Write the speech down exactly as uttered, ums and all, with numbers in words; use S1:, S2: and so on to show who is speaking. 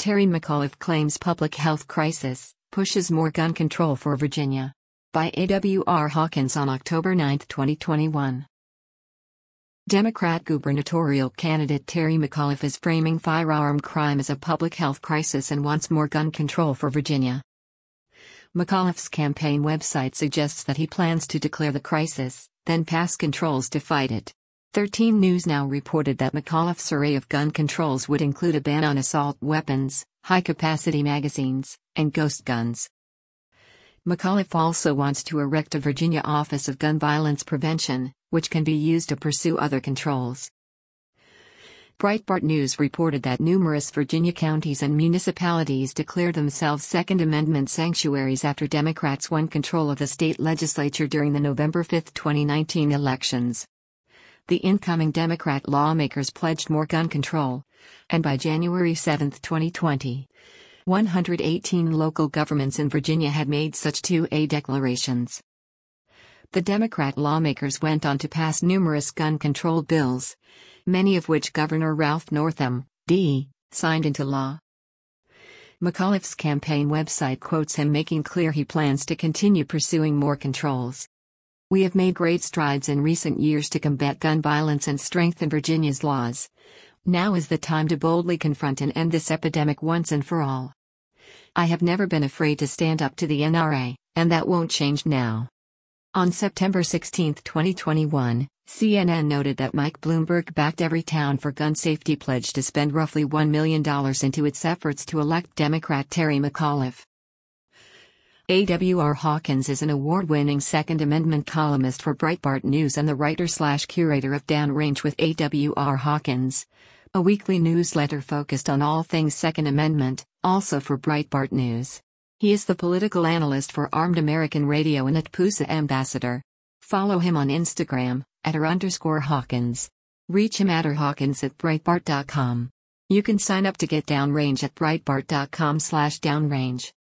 S1: Terry McAuliffe claims public health crisis, pushes more gun control for Virginia. By A W R Hawkins on October ninth, twenty twenty-one. Democrat gubernatorial candidate Terry McAuliffe is framing firearm crime as a public health crisis and wants more gun control for Virginia. McAuliffe's campaign website suggests that he plans to declare the crisis, then pass controls to fight it. thirteen News Now reported that McAuliffe's array of gun controls would include a ban on assault weapons, high-capacity magazines, and ghost guns. McAuliffe also wants to erect a Virginia Office of Gun Violence Prevention, which can be used to pursue other controls. Breitbart News reported that numerous Virginia counties and municipalities declared themselves Second Amendment sanctuaries after Democrats won control of the state legislature during the November fifth, twenty nineteen elections. The incoming Democrat lawmakers pledged more gun control, and by January seventh, twenty twenty, one hundred eighteen local governments in Virginia had made such two A declarations. The Democrat lawmakers went on to pass numerous gun control bills, many of which Governor Ralph Northam, D, signed into law. McAuliffe's campaign website quotes him making clear he plans to continue pursuing more controls. "We have made great strides in recent years to combat gun violence and strengthen Virginia's laws. Now is the time to boldly confront and end this epidemic once and for all. I have never been afraid to stand up to the N R A, and that won't change now." On September sixteenth, twenty twenty-one, C N N noted that Mike Bloomberg backed Everytown for Gun Safety pledge to spend roughly one million dollars into its efforts to elect Democrat Terry McAuliffe. A W R Hawkins is an award-winning Second Amendment columnist for Breitbart News and the writer-slash-curator of Downrange with A W R Hawkins, a weekly newsletter focused on all things Second Amendment, also for Breitbart News. He is the political analyst for Armed American Radio and at P U S A ambassador. Follow him on Instagram, at r underscore Hawkins. Reach him at r Hawkins at Breitbart dot com. You can sign up to get Downrange at Breitbart dot com slash Downrange.